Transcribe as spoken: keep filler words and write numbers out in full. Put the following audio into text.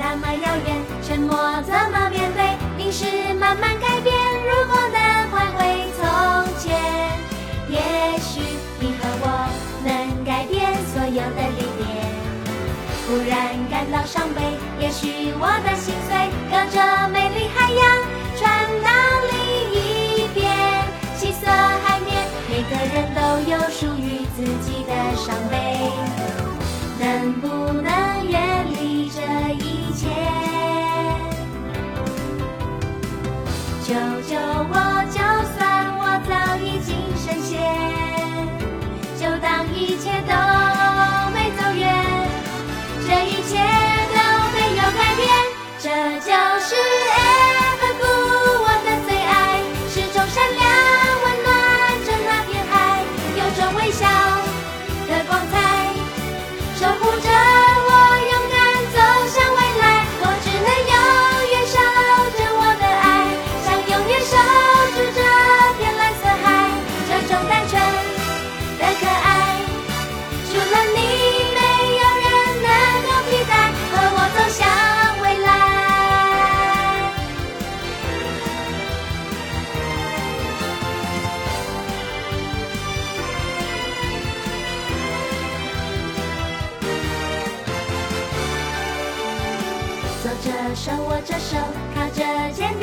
那么遥远，沉默怎么面对？凝视慢慢改变，如果能换回从前，也许你和我能改变所有的历练。忽然感到伤悲，也许我的心碎，隔着美丽海洋传到另一边。夕色海面，每个人都有属于自己的伤悲，能不能远离这一切？救救我，就算我早已经深陷，就当一切都没走远，这一切都没有改变。这就是爱，呵护我的最爱，始终闪亮温暖着那片海，有种微笑的光彩，守护着我勇敢走向未来。我只能永远守着我的爱，像永远守住这片蓝色海，这种单纯的可爱，除了你没有人能够替代，和我走向未来。走着手，握着手，靠着肩